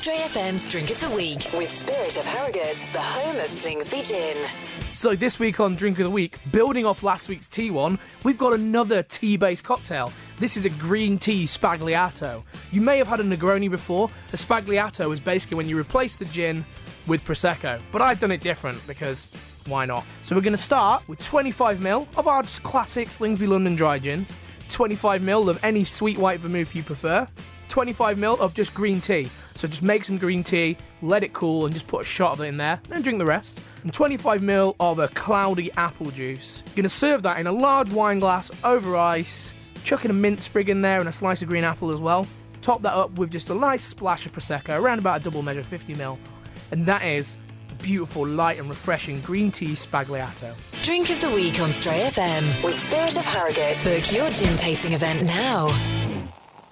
Stray FM's Drink of the Week with Spirit of Harrogate, the home of Slingsby Gin. So this week on Drink of the Week, building off last week's tea one, we've got another tea-based cocktail. This is a green tea spagliato. You may have had a Negroni before. A spagliato is basically when you replace the gin with Prosecco. But I've done it different because why not? So we're going to start with 25ml of our just classic Slingsby London Dry Gin, 25ml of any sweet white vermouth you prefer, 25ml of just green tea. So just make some green tea, let it cool, and just put a shot of it in there, then drink the rest. And 25ml of a cloudy apple juice. You're going to serve that in a large wine glass over ice, chuck in a mint sprig in there and a slice of green apple as well. Top that up with just a nice splash of Prosecco, around about a double measure, 50ml. And that is a beautiful, light and refreshing green tea spagliato. Drink of the Week on Stray FM with Spirit of Harrogate. Book your gin tasting event now.